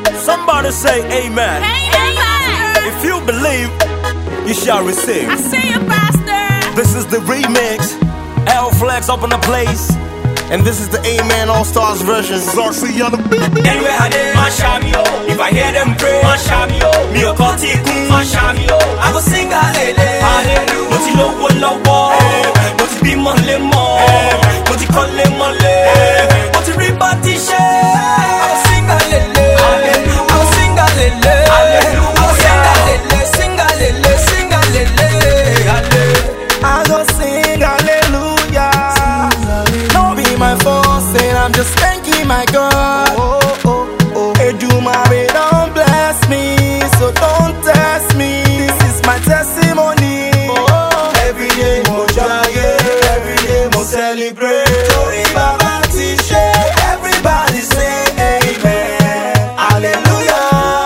Somebody say amen. Amen. If you believe, you shall receive. I see you, Pastor. This is the remix. L-Flex up in the place. And this is the Amen All-Stars version. Zoxy on the beat. Anyway, I did my shamio. If I hear them pray, my shamio. Me a koti kun, my shamio. I go sing hallelujah. Hallelujah. Moti lo wo lo wo. Moti bi mo le mo. Moti kole mo le. Moti ribati she. I go sing hallelujah. Hallelujah. I go sing hallelujah. Hallelujah. I go sing hallelujah. Sing hallelujah. Sing hallelujah. I go sing hallelujah. Don't be my force, I'm just thanking my God. Edumare don't bless me, so don't test me. This is my testimony. Every day mo jaye, every day mo celebrate. Tori Baba Tishe, everybody say amen. Hallelujah,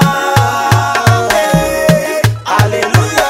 hey, hallelujah.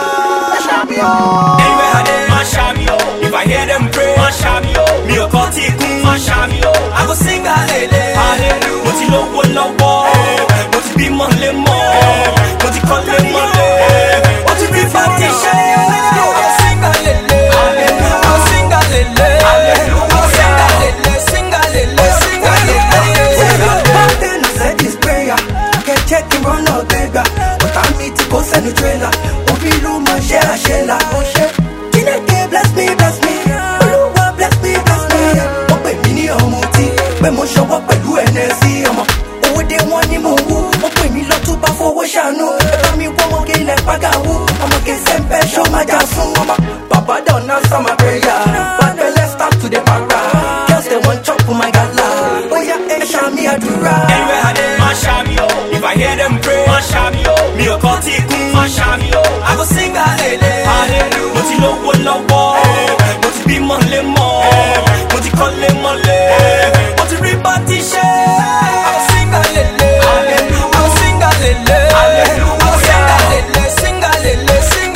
Anyway, I did my shamio. If I hear them pray, my shamio. Me a koti kun, my shamio. I go sing hallelujah. Hallelujah. Moti lo wo lo wo. Moti bi mo le mo. Moti kole mo le. Moti ribati she. I go sing hallelujah. Hallelujah. I go sing hallelujah. Hallelujah. I go sing hallelujah. Sing hallelujah. Sing hallelujah. Then I said this prayer. Get check him run out bigger. But I need to go send the trailer. Obi lo ma share shela. Oh shit. Chineke bless me, bless me. Oluwa bless me, bless me. Ope mini omuti. Be mo show pẹ̀lú energy ọmọ. Owó dé wọ́n ní mo wú. Ope mi lọ tún bá fowó ṣàánú. Bá mi wọ́n mọ́ gé ilẹ̀ pàgàwó. Ọmọ kì í ṣe ń bẹ́ ṣó máa jà sún ọmọ. Baba don answer my prayer. But then let's start to the para. Girls they want chop for my gala. Oya ẹ ṣàmì àdúrà. Anyway, I did my shamio. If I hear them pray, my shamio. Me a koti kun, my shamio. I go sing hallelujah. Hallelujah. Moti lo wo lo wo. Moti bi mo le mo. Moti kole mo le. Moti ribati she. I go sing hallelujah. Hallelujah. I go sing hallelujah. Hallelujah. I go sing hallelujah. Sing hallelujah. Sing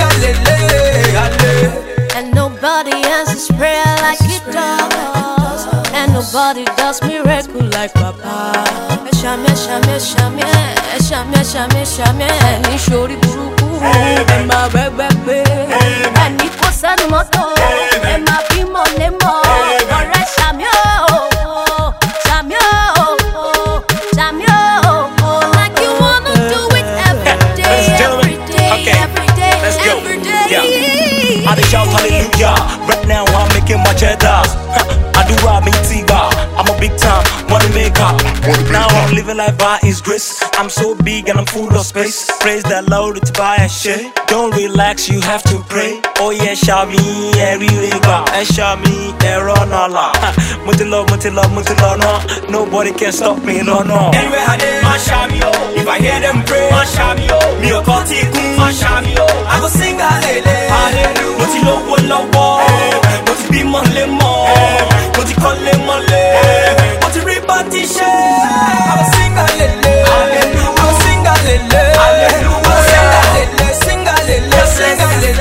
hallelujah. And nobody answers prayer like it does. And nobody does miracle like Papa. Shame, shame, shame, shame, shame, shame. Ẹni ṣorí burúkú, ẹ máa bẹ́gbẹ́gbẹ́. Ẹni kò sẹ́nu mọ́tò, ẹ máa bímọ lémọ̀. Ọ̀rẹ́ ṣàmì ó, ṣàmì ó, ṣàmì ó. Like you wanna do it every day, every day, every day, every day. I dey shout hallelujah. Right now I'm making my cheddar. I do rap me Tiba. I'm a big time money maker. Now I'm living life by His grace. I'm so big and I'm full of space. Praise the Lord to buy and share. Don't relax, you have to pray. Oh yeah, Shami, every river. And Shami, run Allah. Mutilo, mutilo, mutilo, no. Nobody can stop me, no, no. Anyway, I did my Shamio. If I hear them pray, my Shamio. Me a koti kun, my Shamio. I go sing hallelujah. Hallelujah. Mutilo, wo lo wo. Muti bi mo le mo. Muti kole mo le. Muti ribati she. I go sing hallelujah. Hallelujah. I go sing hallelujah. Hallelujah. Sing hallelujah. Sing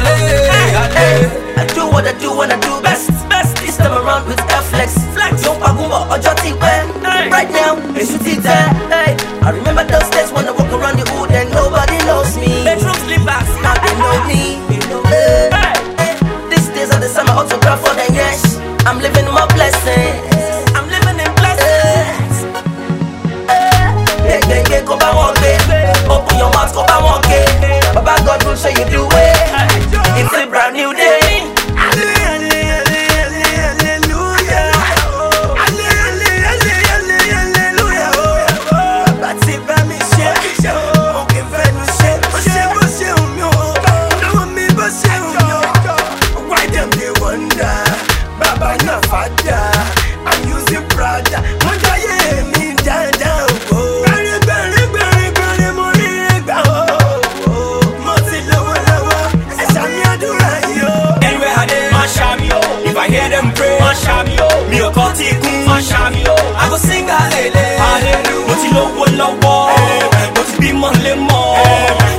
hallelujah. I do what I do when I do best. This time around with L-Flex. Don't pagumba or jotty when. Right now, it's with hey. I remember those days when I walk around the hood and nobody knows me. Bedroom slippers. Now they know me. These days are the summer autograph for the yes. I'm living my blessings. I'm living in blessings. Yeah, go back one day. Open your mouth, go back one day. Baba God will show you the way. It's a brand new day. I'm using Prada. Anyway, I did my Shamio. If I hear them pray, my Shamio. Me a koti kun, my Shamio. I go sing hallelujah. Hallelujah. Moti lo wo lo wo. Moti bi mo le mo.